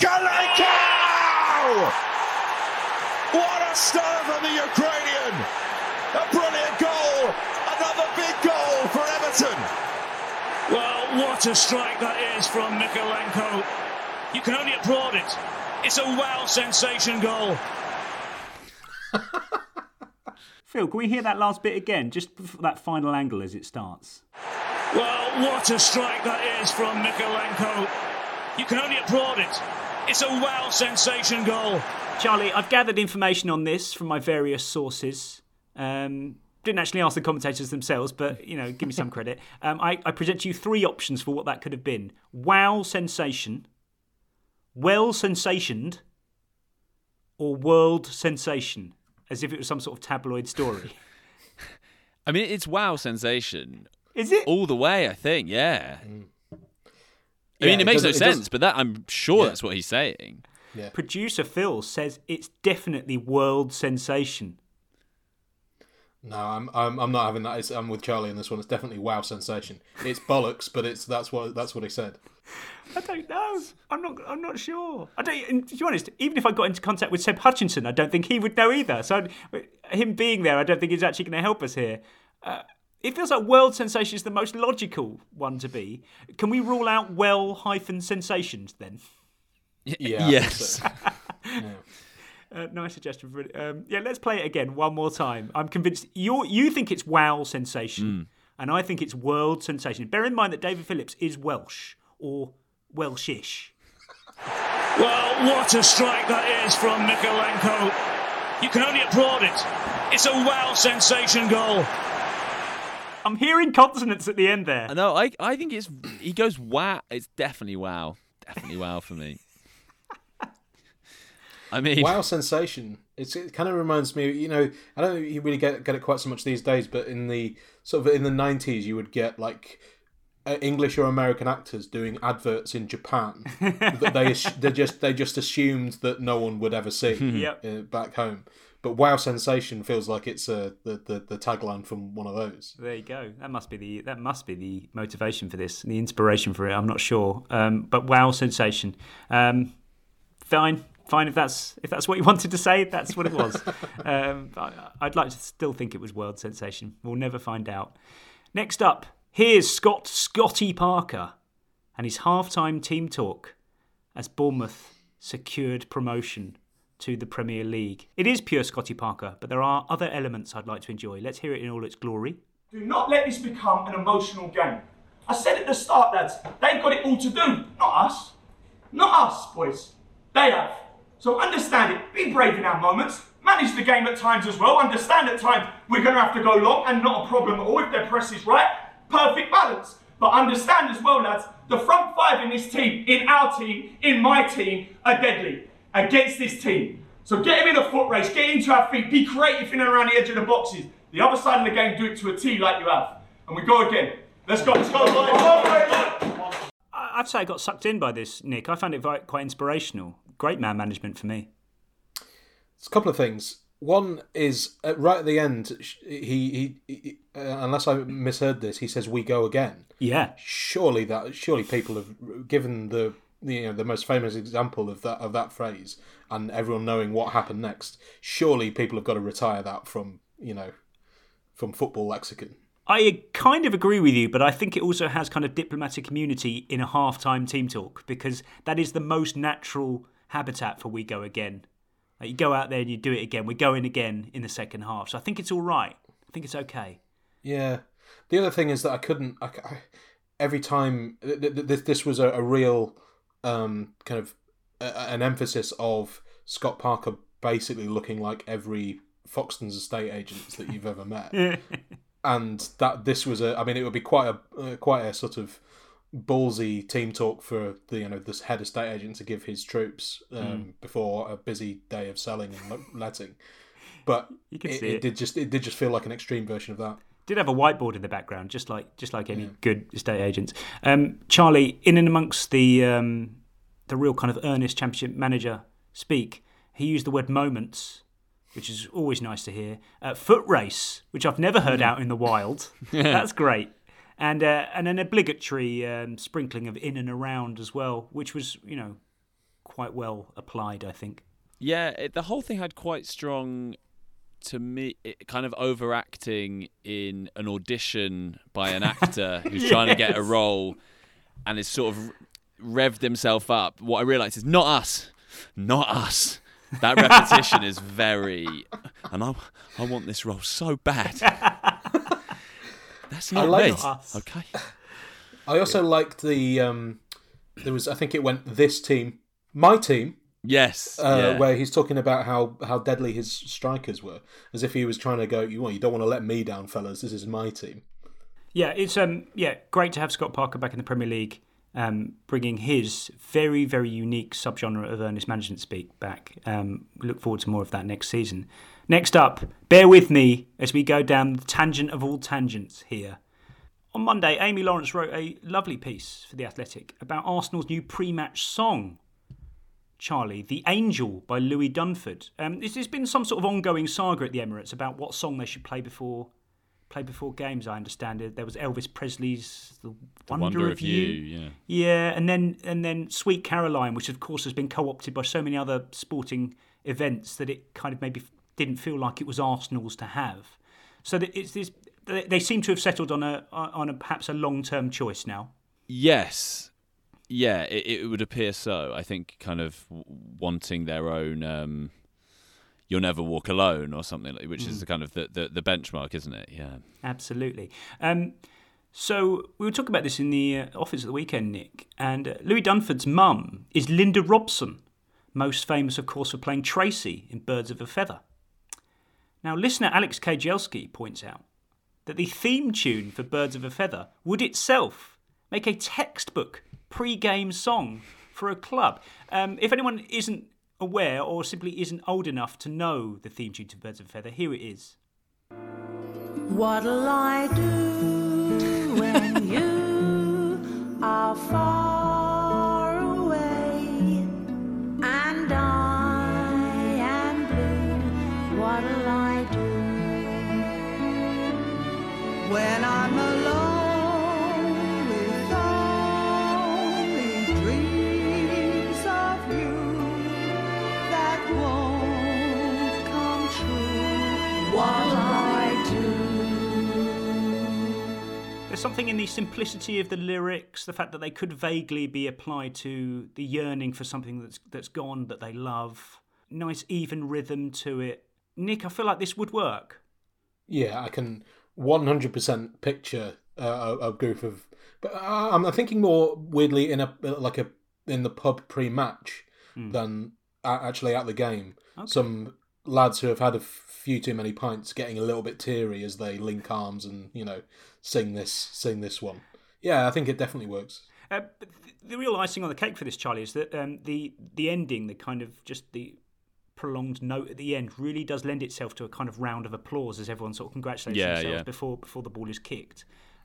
What a start from the Ukrainian! A brilliant goal! Another big goal for Everton! Well, what a strike that is from Mykolenko. You can only applaud it. It's a wow sensation goal. Phil, can we hear that last bit again? Just that final angle as it starts. Well, what a strike that is from Mykolenko. You can only applaud it. It's a wow sensation goal. Charlie, I've gathered information on this from my various sources. Didn't actually ask the commentators themselves, but, give me some credit. I present to you 3 options for what that could have been. Wow sensation, well sensationed, or world sensation, as if it was some sort of tabloid story. I mean, it's wow sensation. Is it? All the way, I think, yeah. I mean, it makes no sense, but I'm sure that's what he's saying. Yeah. Producer Phil says it's definitely world sensation. No, I'm not having that. I'm with Charlie on this one. It's definitely wow sensation. It's bollocks, but that's what he said. I don't know. I'm not sure. To be honest, even if I got into contact with Seb Hutchinson, I don't think he would know either. So him being there, I don't think is actually going to help us here. It feels like world sensation is the most logical one to be. Can we rule out well-sensations then? Yeah. Yes. Nice suggestion. Let's play it again one more time. I'm convinced you think it's wow sensation, and I think it's world sensation. Bear in mind that David Phillips is Welsh or Welshish. Well, what a strike that is from Mykolenko. You can only applaud it. It's a wow sensation goal. I'm hearing consonants at the end there. No, I think he goes wow. It's definitely wow. Definitely wow for me. I mean, wow sensation. It kind of reminds me, I don't think you really get it quite so much these days, but in the 90s, you would get like English or American actors doing adverts in Japan that they just assumed that no one would ever see back home. But wow sensation feels like it's the tagline from one of those. There you go. That must be the motivation for this, the inspiration for it. I'm not sure, but wow sensation. Fine if that's what you wanted to say. That's what it was. I'd like to still think it was world sensation. We'll never find out. Next up, here's Scotty Parker and his halftime team talk as Bournemouth secured promotion to the Premier League. It is pure Scotty Parker, but there are other elements I'd like to enjoy. Let's hear it in all its glory. Do not let this become an emotional game. I said at the start, lads, they've got it all to do, not us. Not us, boys. They have. So understand it, be brave in our moments, manage the game at times as well, understand at times we're going to have to go long and not a problem at all if their press is right. Perfect balance. But understand as well, lads, the front five in this team, in our team, in my team, are deadly against this team. So get him in a foot race, get into our feet, be creative in and around the edge of the boxes. The other side of the game, do it to a T like you have. And we go again. Let's go, let's go. I'd say I got sucked in by this, Nick. I found it quite inspirational. Great man management for me. It's a couple of things. One is right at the end, he unless I misheard this, he says "we go again." Yeah. Surely people have given the most famous example of that phrase, and everyone knowing what happened next. Surely people have got to retire that from football lexicon. I kind of agree with you, but I think it also has kind of diplomatic immunity in a half-time team talk, because that is the most natural habitat for "we go again." Like, you go out there and you do it again. We're going again in the second half. So I think it's all right. I think it's okay. Yeah. The other thing is that every time this was a real kind of an emphasis of Scott Parker basically looking like every Foxton's estate agents that you've ever met. And that this was it would be quite a sort of ballsy team talk for this head estate agent to give his troops before a busy day of selling and letting, but it did just feel like an extreme version of that. Did have a whiteboard in the background, just like any good estate agents. Charlie, in and amongst the real kind of earnest Championship manager speak, he used the word moments, which is always nice to hear. Foot race, which I've never heard out in the wild. That's great. And an obligatory sprinkling of in and around as well, which was, quite well applied, I think. Yeah, the whole thing had quite strong, to me, kind of overacting in an audition by an actor who's trying to get a role and has sort of revved himself up. What I realised is not us. That repetition is very... And I want this role so bad. That's not me. Okay. I also liked the there was, I think it went this team, my team. Yes. Where he's talking about how deadly his strikers were, as if he was trying to go, you don't want to let me down, fellas. This is my team. Yeah, it's great to have Scott Parker back in the Premier League, bringing his very, very unique subgenre of earnest management speak back. Look forward to more of that next season. Next up, bear with me as we go down the tangent of all tangents here. On Monday, Amy Lawrence wrote a lovely piece for The Athletic about Arsenal's new pre-match song, Charlie, The Angel by Louis Dunford. There's been some sort of ongoing saga at the Emirates about what song they should play before games, I understand it. There was Elvis Presley's The Wonder of You. Yeah, and then Sweet Caroline, which of course has been co-opted by so many other sporting events that it kind of maybe didn't feel like it was Arsenal's to have. So they seem to have settled on a perhaps a long-term choice now. Yes. Yeah, it would appear so. I think kind of wanting their own You'll Never Walk Alone or something, which is the kind of the benchmark, isn't it? Yeah. Absolutely. So we were talking about this in the office at the weekend, Nick, and Louis Dunford's mum is Linda Robson, most famous, of course, for playing Tracy in Birds of a Feather. Now, listener Alex Kajelski points out that the theme tune for Birds of a Feather would itself make a textbook pre-game song for a club. If anyone isn't aware or simply isn't old enough to know the theme tune to Birds of a Feather, here it is. What'll I do when you are far away and I am blue? What There's something in the simplicity of the lyrics, the fact that they could vaguely be applied to the yearning for something that's gone, that they love. Nice even rhythm to it. Nick, I feel like this would work. Yeah, I can 100% picture a group of... But I'm thinking more weirdly in the pub pre-match than actually at the game. Okay. Some lads who have had a few too many pints getting a little bit teary as they link arms and, sing this one. Yeah, I think it definitely works. But the real icing on the cake for this, Charlie, is that the ending, the kind of just the prolonged note at the end, really does lend itself to a kind of round of applause as everyone sort of congratulates themselves before the ball is kicked.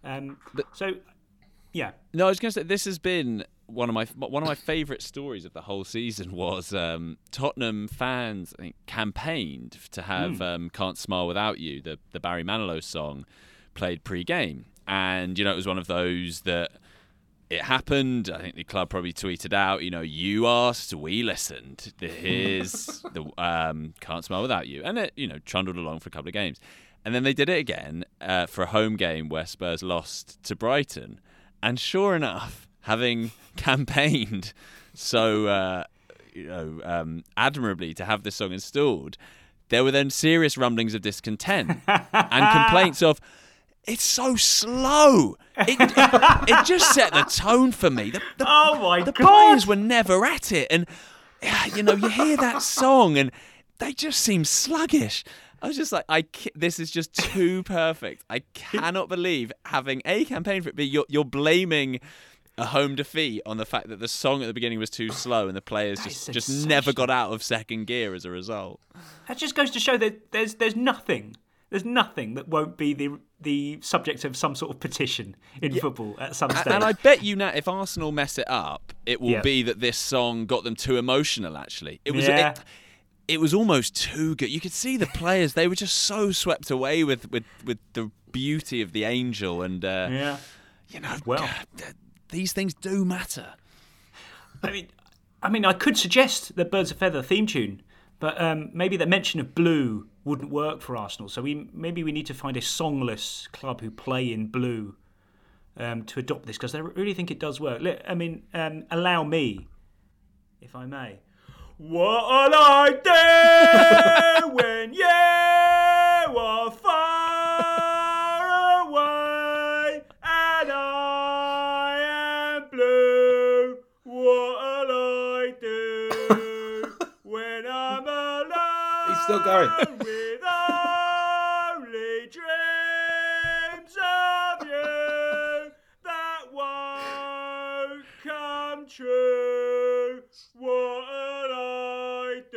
Yeah. No, I was going to say this has been one of my favourite stories of the whole season. Was Tottenham fans, I think, campaigned to have "Can't Smile Without You," the Barry Manilow song, played pre-game, and it was one of those that it happened. I think the club probably tweeted out, you asked, we listened. Here's the "Can't Smile Without You," and it trundled along for a couple of games, and then they did it again for a home game where Spurs lost to Brighton. And sure enough, having campaigned so admirably to have this song installed, there were then serious rumblings of discontent and complaints of, it's so slow. It just set the tone for me. The players were never at it, and you hear that song and they just seem sluggish. I was just like, this is just too perfect. I cannot believe having a campaign for it, but you're blaming a home defeat on the fact that the song at the beginning was too slow and the players just never got out of second gear as a result. That just goes to show that there's nothing that won't be the subject of some sort of petition in football at some stage. And I bet you now, if Arsenal mess it up, it will be that this song got them too emotional. Actually, it was. It was almost too good. You could see the players; they were just so swept away with the beauty of the angel, and these things do matter. I mean, I could suggest the Birds of Feather theme tune, but maybe the mention of blue wouldn't work for Arsenal. So we need to find a songless club who play in blue to adopt this, because I really think it does work. Allow me, if I may. What'll I do when you are far away and I am blue? What'll I do when I'm alone? He's still going. With only dreams of you that won't come true. What'll I do?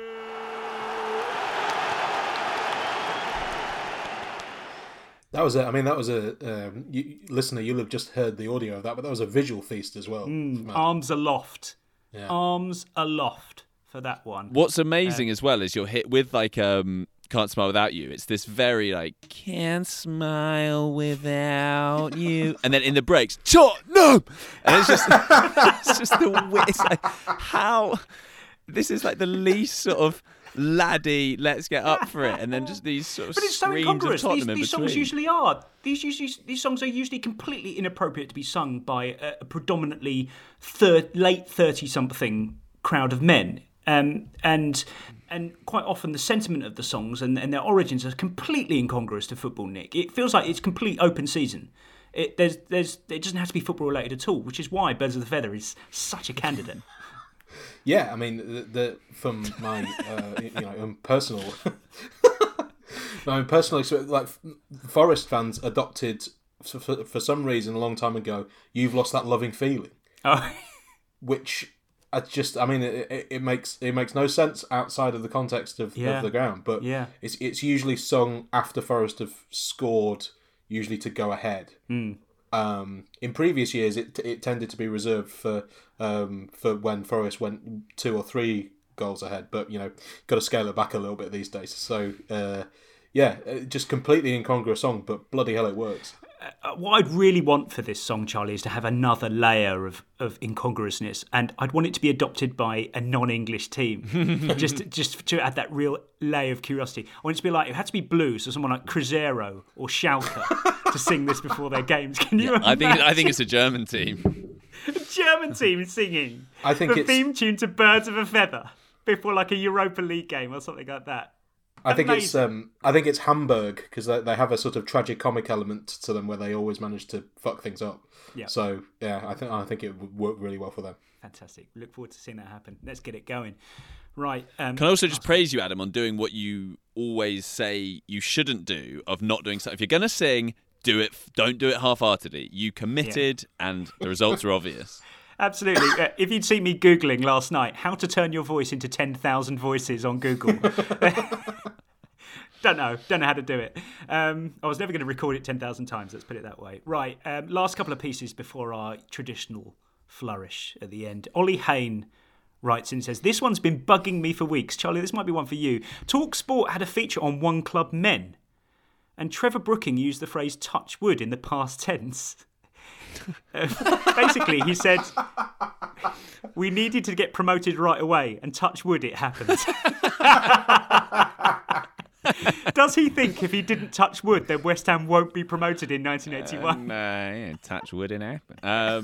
That was a listener. You'll have just heard the audio of that, but that was a visual feast as well. Arms aloft, arms aloft for that one. What's amazing as well is you're hit with "Can't Smile Without You." It's this very can't smile without you, and then in the breaks, Tottenham, and it's just it's like how this is like the least sort of laddie, let's get up for it, and then just these sort of screams of Tottenham these songs usually are. These songs are usually completely inappropriate to be sung by a predominantly late 30-something crowd of men. And quite often the sentiment of the songs and their origins are completely incongruous to football, Nick. It feels like it's complete open season. It doesn't have to be football related at all, which is why Birds of the Feather is such a candidate. Yeah, I mean, from my personal experience, like Forest fans adopted for some reason a long time ago, "You've Lost That Loving Feeling," which. It makes no sense outside of the context of the ground, but it's usually sung after Forest have scored, usually to go ahead. In previous years, it tended to be reserved for when Forest went 2 or 3 goals ahead, but got to scale it back a little bit these days. So just completely incongruous song, but bloody hell, it works. what I'd really want for this song, Charlie, is to have another layer of incongruousness, and I'd want it to be adopted by a non-English team, just to add that real layer of curiosity. I want it to be like, it had to be Blue, so someone like Cruzeiro or Schalke to sing this before their games. Can you imagine? I think it's a German team. A German team singing I think the theme tune to Birds of a Feather before like a Europa League game or something like that. I think it's Hamburg, because they have a sort of tragicomic element to them where they always manage to fuck things up. Yeah. So yeah, I think it would work really well for them. Fantastic. Look forward to seeing that happen. Let's get it going. Right. Can I also just praise you, Adam, on doing what you always say you shouldn't do, of not doing something. If you're going to sing, do it. Don't do it half-heartedly. You committed, and the results are obvious. Absolutely. If you'd seen me Googling last night, how to turn your voice into 10,000 voices on Google. Don't know how to do it. I was never going to record it 10,000 times, let's put it that way. Right, last couple of pieces before our traditional flourish at the end. Ollie Hain writes in and says, this one's been bugging me for weeks. Charlie, this might be one for you. Talk Sport had a feature on One Club Men, and Trevor Brooking used the phrase touch wood in the past tense. Basically, he said, we needed to get promoted right away, and touch wood, it happened. Does he think if he didn't touch wood, then West Ham won't be promoted in 1981? No, touch wood in happen.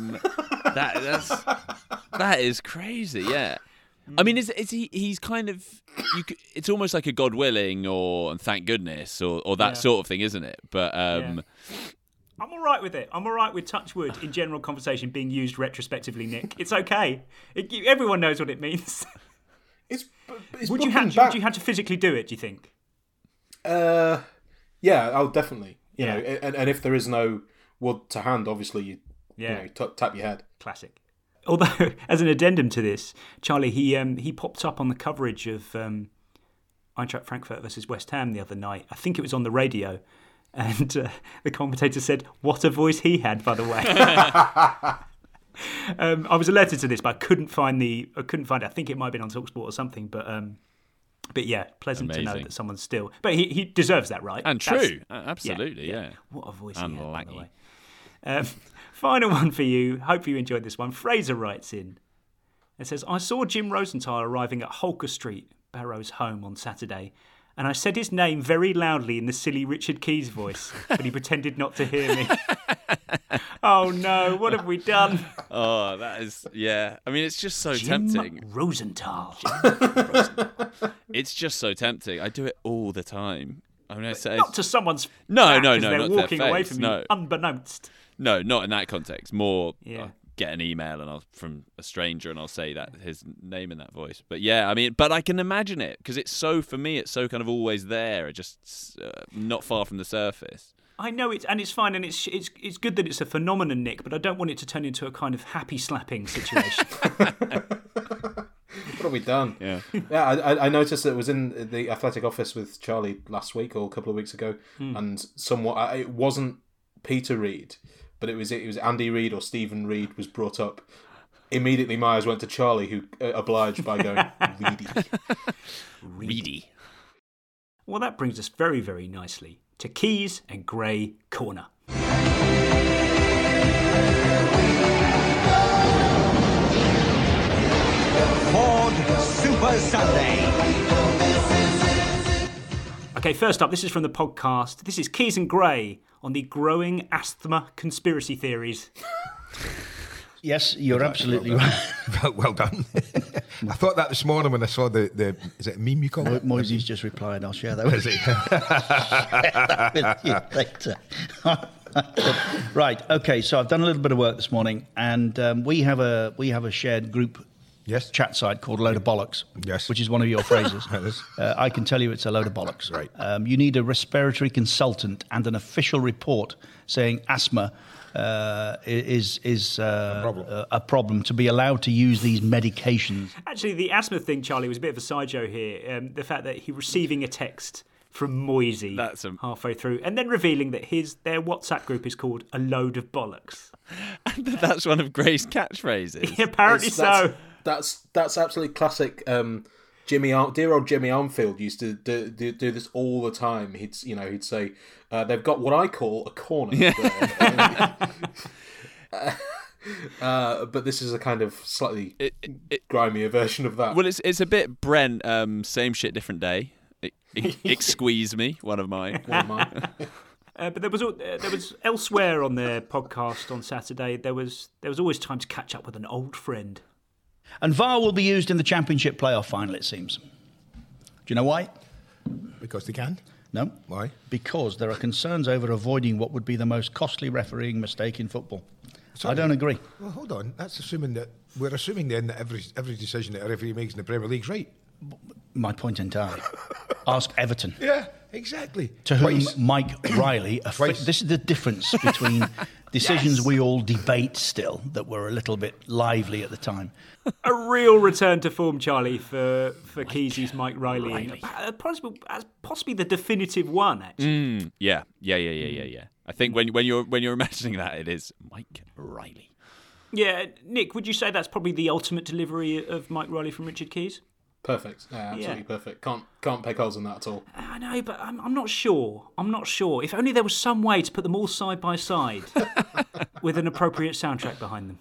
That is crazy, yeah. I mean, is he's kind of, it's almost like a God willing or thank goodness or that sort of thing, isn't it? But I'm all right with it. I'm all right with touch wood in general conversation being used retrospectively, Nick. It's okay. Everyone knows what it means. Would you have to physically do it, do you think? Yeah, definitely. You know, and if there is no wood to hand, obviously you tap your head. Classic. Although, as an addendum to this, Charlie, he popped up on the coverage of Eintracht Frankfurt versus West Ham the other night. I think it was on the radio, and the commentator said, "What a voice he had, by the way." I was alerted to this, but I couldn't find it. I think it might have been on TalkSport or something, but yeah, pleasant to know that someone's still. But he deserves that, right? And true, absolutely, yeah. What a voice he had, by the way. Final one for you. Hope you enjoyed this one. Fraser writes in and says, I saw Jim Rosenthal arriving at Holker Street, Barrow's home, on Saturday, and I said his name very loudly in the silly Richard Keys voice, but he pretended not to hear me. Oh no, what have we done? Oh, that is, yeah. I mean, it's just so tempting. Rosenthal. It's just so tempting. I do it all the time. I mean, I say not to someone's no, they're not walking their away face, from you, unbeknownst. No, not in that context. More, I'll get an email and from a stranger and I'll say that his name in that voice. But yeah, I mean, but I can imagine it because it's so, for me, it's so kind of always there, just not far from the surface. I know it, and it's fine, and it's good that it's a phenomenon, Nick. But I don't want it to turn into a kind of happy slapping situation. What have we done? Yeah. I noticed that it was in the Athletic office with Charlie last week or a couple of weeks ago, and somewhat it wasn't Peter Reid, but it was Andy Reid or Stephen Reid was brought up. Immediately, my eyes went to Charlie, who obliged by going Reedy. Reedy. Well, that brings us very, very nicely to Keys and Gray Corner. Ford Super Sunday. Okay, first up, this is from the podcast. This is Keys and Gray on the growing asthma conspiracy theories. Yes, you're absolutely right. Well done. I thought that this morning when I saw the is it a meme you call it? Moisey's just replied, I'll share that with you. Later. Right, okay, so I've done a little bit of work this morning, and we have a shared group chat site called Load of Bollocks, which is one of your phrases. I can tell you it's a load of bollocks. Right. You need a respiratory consultant and an official report saying asthma is a problem to be allowed to use these medications. Actually, the asthma thing, Charlie, was a bit of a sideshow here. The fact that he receiving a text from Moisey halfway through and then revealing that their WhatsApp group is called A Load of Bollocks. That's one of Gray's catchphrases. Apparently so. That's absolutely classic dear old Jimmy Armfield used to do this all the time. He'd say they've got what I call a corner. Yeah. But this is a kind of slightly grimier version of that. Well, it's a bit Brent, same shit, different day. Squeeze me, one of mine. But there was elsewhere on their podcast on Saturday. There was always time to catch up with an old friend. And VAR will be used in the Championship playoff final, it seems. Do you know why? Because they can. No. Why? Because there are concerns over avoiding what would be the most costly refereeing mistake in football. Sorry. I don't agree. Well, hold on. We're assuming then that every decision that a referee makes in the Premier League's right. My point entirely. Ask Everton. Yeah, exactly. To whom Mike Riley... This is the difference between decisions we all debate still, that were a little bit lively at the time. A real return to form, Charlie, for Keezy's Mike Riley. Possibly the definitive one, actually. Yeah. I think when you're imagining that, it is Mike Riley. Yeah, Nick, would you say that's probably the ultimate delivery of Mike Riley from Richard Keys? Perfect. Yeah, absolutely perfect. Can't pick holes in that at all. I know, but I'm not sure. If only there was some way to put them all side by side with an appropriate soundtrack behind them.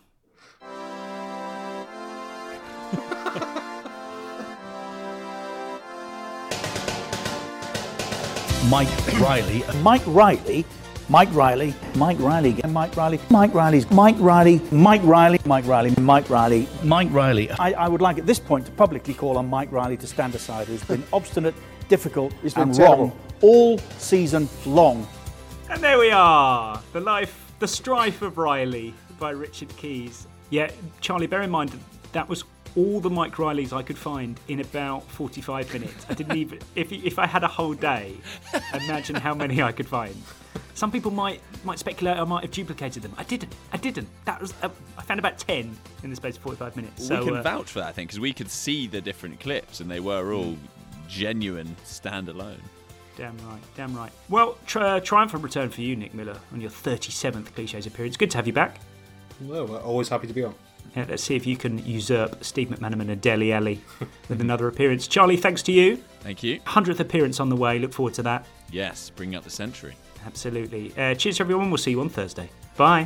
Mike Riley. Mike Riley. Mike Riley, Mike Riley, Mike Riley, Mike Riley's, Mike Riley, Mike Riley, Mike Riley, Mike Riley, Mike Riley. I would like at this point to publicly call on Mike Riley to stand aside. He's been obstinate, difficult, he's been wrong all season long. And there we are, the strife of Riley by Richard Keys. Yeah, Charlie, bear in mind that was all the Mike Rileys I could find in about 45 minutes. I didn't even, if I had a whole day, imagine how many I could find. Some people might speculate I might have duplicated them. I didn't. That was I found about 10 in the space of 45 minutes. We can vouch for that, I think, because we could see the different clips and they were all genuine standalone. Damn right. Well, triumphant return for you, Nick Miller, on your 37th Clichés appearance. Good to have you back. Well, we're always happy to be on. Yeah, let's see if you can usurp Steve McManaman and Dele Alli with another appearance. Charlie, thanks to you. Thank you. 100th appearance on the way. Look forward to that. Yes, bringing up the century. Absolutely. Cheers, everyone. We'll see you on Thursday. Bye.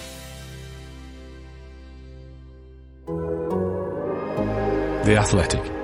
The Athletic.